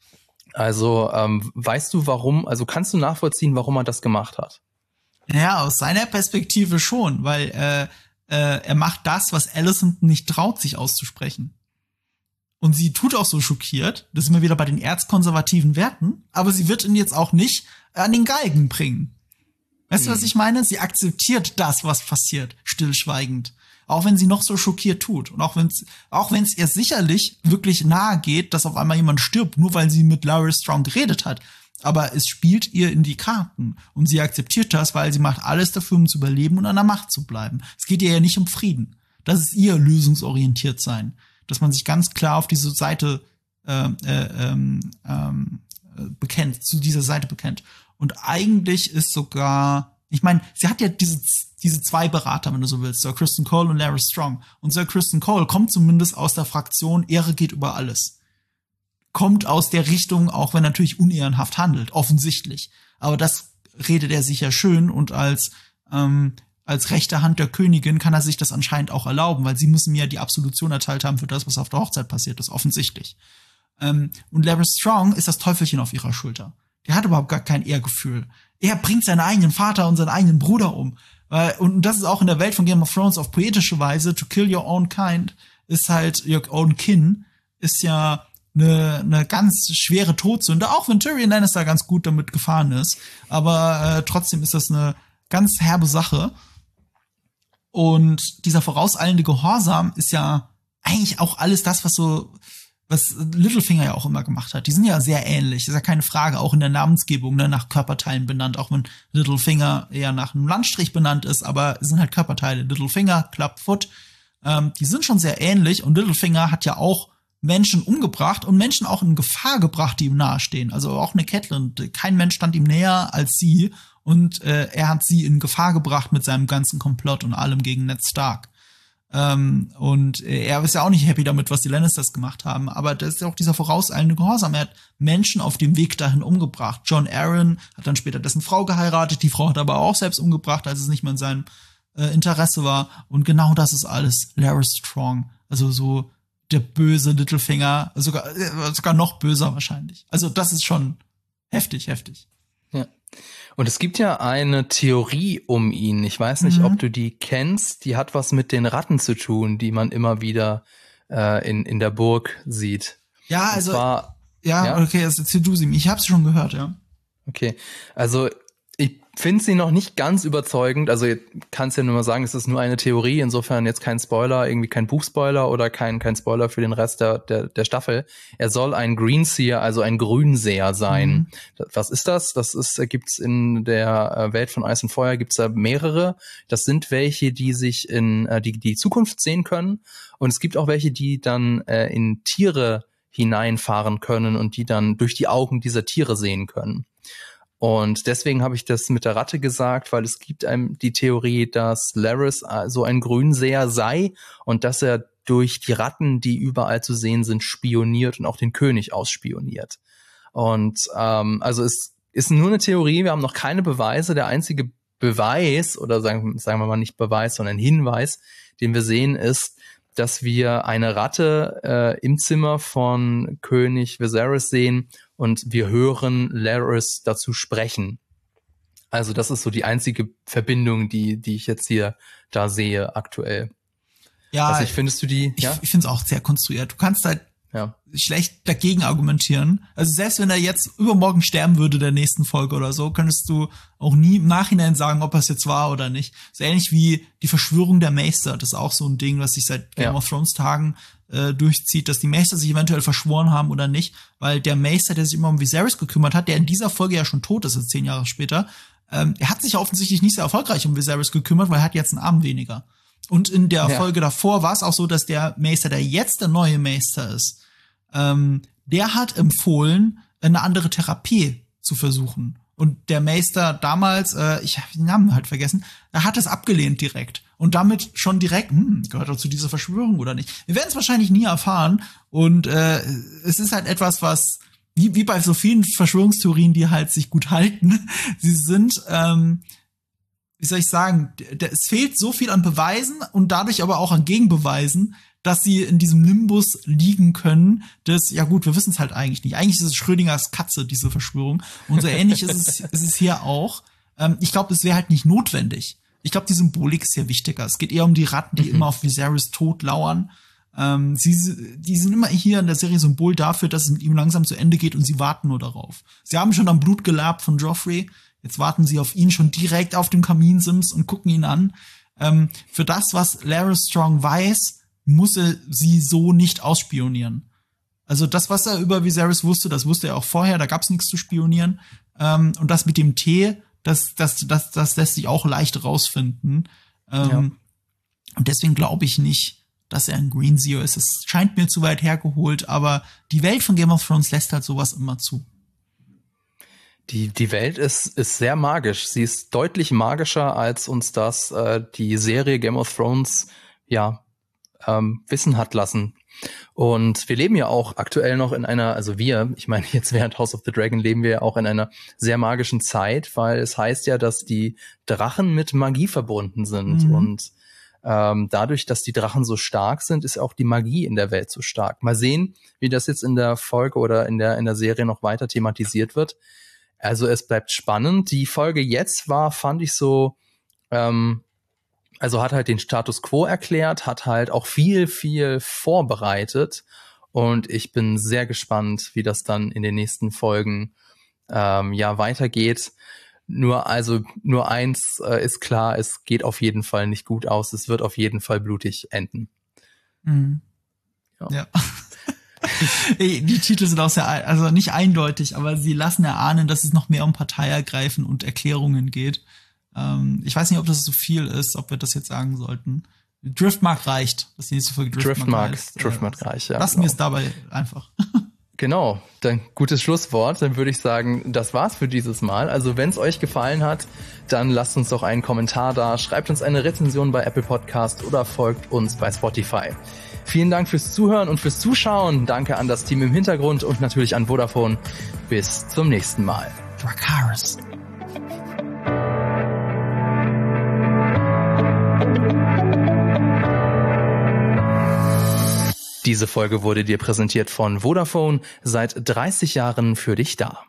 S1: Also ähm, weißt du warum, also kannst du nachvollziehen, warum er das gemacht hat?
S2: Ja, aus seiner Perspektive schon, weil äh, äh, er macht das, was Alicent nicht traut, sich auszusprechen. Und sie tut auch so schockiert, das sind wir wieder bei den erzkonservativen Werten, aber sie wird ihn jetzt auch nicht an den Galgen bringen. Weißt hm. du, was ich meine? Sie akzeptiert das, was passiert, stillschweigend. Auch wenn sie noch so schockiert tut. Und auch wenn es auch wenn es ihr sicherlich wirklich nahe geht, dass auf einmal jemand stirbt, nur weil sie mit Lyra Strong geredet hat. Aber es spielt ihr in die Karten. Und sie akzeptiert das, weil sie macht alles dafür, um zu überleben und an der Macht zu bleiben. Es geht ihr ja nicht um Frieden. Das ist ihr lösungsorientiert sein. Dass man sich ganz klar auf diese Seite äh, äh, ähm, bekennt, zu dieser Seite bekennt. Und eigentlich ist sogar, ich meine, sie hat ja diese, diese zwei Berater, wenn du so willst, Sir Criston Cole und Larys Strong. Und Sir Criston Cole kommt zumindest aus der Fraktion, Ehre geht über alles. Kommt aus der Richtung, auch wenn er natürlich unehrenhaft handelt, offensichtlich. Aber das redet er sich ja schön und als ähm, als rechte Hand der Königin kann er sich das anscheinend auch erlauben, weil sie müssen mir ja die Absolution erteilt haben für das, was auf der Hochzeit passiert ist, offensichtlich. Ähm, und Larys Strong ist das Teufelchen auf ihrer Schulter. Der hat überhaupt gar kein Ehrgefühl. Er bringt seinen eigenen Vater und seinen eigenen Bruder um. Und das ist auch in der Welt von Game of Thrones auf poetische Weise. To kill your own kind ist halt, your own kin, ist ja eine, eine ganz schwere Todsünde, auch wenn Tyrion Lannister ganz gut damit gefahren ist. Aber äh, trotzdem ist das eine ganz herbe Sache. Und dieser vorauseilende Gehorsam ist ja eigentlich auch alles das, was so, was Littlefinger ja auch immer gemacht hat. Die sind ja sehr ähnlich, das ist ja keine Frage, auch in der Namensgebung, ne, nach Körperteilen benannt, auch wenn Littlefinger eher nach einem Landstrich benannt ist, aber es sind halt Körperteile. Littlefinger, Clubfoot, ähm, die sind schon sehr ähnlich und Littlefinger hat ja auch Menschen umgebracht und Menschen auch in Gefahr gebracht, die ihm nahestehen. Also auch eine Catelyn, kein Mensch stand ihm näher als sie und äh, er hat sie in Gefahr gebracht mit seinem ganzen Komplott und allem gegen Ned Stark. Ähm, und er ist ja auch nicht happy damit, was die Lannisters gemacht haben, aber das ist ja auch dieser vorauseilende Gehorsam. Er hat Menschen auf dem Weg dahin umgebracht. John Arryn hat dann später dessen Frau geheiratet, die Frau hat aber auch selbst umgebracht, als es nicht mehr in seinem äh, Interesse war. Und genau das ist alles Larys Strong. Also so der böse Littlefinger, sogar, äh, sogar noch böser wahrscheinlich. Also das ist schon heftig, heftig.
S1: Ja. Und es gibt ja eine Theorie um ihn. Ich weiß nicht, mhm. ob du die kennst. Die hat was mit den Ratten zu tun, die man immer wieder äh, in in der Burg sieht.
S2: Ja, also zwar, ja, ja, okay, jetzt erzähl du sie. Ich hab's schon gehört, ja.
S1: Okay, also ich finde sie noch nicht ganz überzeugend. Also ich kann es ja nur mal sagen, es ist nur eine Theorie. Insofern jetzt kein Spoiler, irgendwie kein Buchspoiler oder kein kein Spoiler für den Rest der der, der Staffel. Er soll ein Greenseer, also ein Grünseher sein. Mhm. Was ist das? Das ist gibt's in der Welt von Eis und Feuer gibt's da mehrere. Das sind welche, die sich in die die Zukunft sehen können. Und es gibt auch welche, die dann äh, in Tiere hineinfahren können und die dann durch die Augen dieser Tiere sehen können. Und deswegen habe ich das mit der Ratte gesagt, weil es gibt einem die Theorie, dass Larys so ein Grünseher sei und dass er durch die Ratten, die überall zu sehen sind, spioniert und auch den König ausspioniert. Und ähm, also es ist nur eine Theorie, wir haben noch keine Beweise. Der einzige Beweis, oder sagen, sagen wir mal nicht Beweis, sondern Hinweis, den wir sehen, ist, dass wir eine Ratte äh, im Zimmer von König Viserys sehen und wir hören Larys dazu sprechen. Also das ist so die einzige Verbindung, die die ich jetzt hier da sehe aktuell.
S2: Ja,
S1: also ich, findest du die?
S2: Ich,
S1: ja?
S2: ich finde es auch sehr konstruiert. Du kannst halt ja. schlecht dagegen argumentieren. Also selbst wenn er jetzt übermorgen sterben würde der nächsten Folge oder so, könntest du auch nie im Nachhinein sagen, ob es jetzt war oder nicht. So ähnlich wie die Verschwörung der Maester. Das ist auch so ein Ding, was sich seit Game ja. of Thrones Tagen äh, durchzieht, dass die Maester sich eventuell verschworen haben oder nicht, weil der Maester, der sich immer um Viserys gekümmert hat, der in dieser Folge ja schon tot ist, also zehn Jahre später, ähm, er hat sich offensichtlich nicht sehr erfolgreich um Viserys gekümmert, weil er hat jetzt einen Arm weniger. Und in der ja. Folge davor war es auch so, dass der Maester, der jetzt der neue Maester ist, ähm, der hat empfohlen, eine andere Therapie zu versuchen. Und der Maester damals, äh, ich habe den Namen halt vergessen, er hat es abgelehnt direkt. Und damit schon direkt, hm, gehört er zu dieser Verschwörung oder nicht? Wir werden es wahrscheinlich nie erfahren. Und äh, es ist halt etwas, was, wie, wie bei so vielen Verschwörungstheorien, die halt sich gut halten, sie sind, ähm, wie soll ich sagen, es fehlt so viel an Beweisen und dadurch aber auch an Gegenbeweisen, dass sie in diesem Nimbus liegen können, das, ja gut, wir wissen es halt eigentlich nicht. Eigentlich ist es Schrödingers Katze, diese Verschwörung. Und so ähnlich ist es, ist es hier auch. Ähm, ich glaube, es wäre halt nicht notwendig. Ich glaube, die Symbolik ist hier wichtiger. Es geht eher um die Ratten, die mhm. immer auf Viserys Tod lauern. Ähm, sie, die sind immer hier in der Serie Symbol dafür, dass es mit ihm langsam zu Ende geht und sie warten nur darauf. Sie haben schon am Blut gelabt von Joffrey. Jetzt warten sie auf ihn schon direkt auf dem Kaminsims und gucken ihn an. Ähm, für das, was Larys Strong weiß, muss er sie so nicht ausspionieren. Also das, was er über Viserys wusste, das wusste er auch vorher, da gab's nichts zu spionieren. Ähm, und das mit dem Tee, das, das, das, das lässt sich auch leicht rausfinden. Ähm, ja. Und deswegen glaube ich nicht, dass er ein Greenseer ist. Es scheint mir zu weit hergeholt, aber die Welt von Game of Thrones lässt halt sowas immer zu.
S1: Die, die Welt ist, ist sehr magisch. Sie ist deutlich magischer, als uns das äh, die Serie Game of Thrones, ja, ähm, wissen hat lassen. Und wir leben ja auch aktuell noch in einer, also wir, ich meine jetzt während House of the Dragon leben wir ja auch in einer sehr magischen Zeit, weil es heißt ja, dass die Drachen mit Magie verbunden sind. Mhm. Und ähm, dadurch, dass die Drachen so stark sind, ist auch die Magie in der Welt so stark. Mal sehen, wie das jetzt in der Folge oder in der in der Serie noch weiter thematisiert wird. Also es bleibt spannend. Die Folge jetzt war, fand ich so, ähm, also hat halt den Status Quo erklärt, hat halt auch viel, viel vorbereitet. Und ich bin sehr gespannt, wie das dann in den nächsten Folgen ähm, ja weitergeht. Nur also nur eins äh, ist klar, es geht auf jeden Fall nicht gut aus. Es wird auf jeden Fall blutig enden.
S2: Mhm. Ja. ja. Die Titel sind auch sehr, also nicht eindeutig, aber sie lassen erahnen, dass es noch mehr um Parteiergreifen und Erklärungen geht. Ähm, ich weiß nicht, ob das so viel ist, ob wir das jetzt sagen sollten. Driftmark reicht. Das nächste Folge Driftmark,
S1: Driftmark
S2: reicht.
S1: Driftmark reicht, ja.
S2: Lassen genau. wir es dabei einfach.
S1: Genau, dann gutes Schlusswort. Dann würde ich sagen, das war's für dieses Mal. Also wenn es euch gefallen hat, dann lasst uns doch einen Kommentar da, schreibt uns eine Rezension bei Apple Podcast oder folgt uns bei Spotify. Vielen Dank fürs Zuhören und fürs Zuschauen. Danke an das Team im Hintergrund und natürlich an Vodafone. Bis zum nächsten Mal.
S2: Dracarys.
S1: Diese Folge wurde dir präsentiert von Vodafone, seit dreißig Jahren für dich da.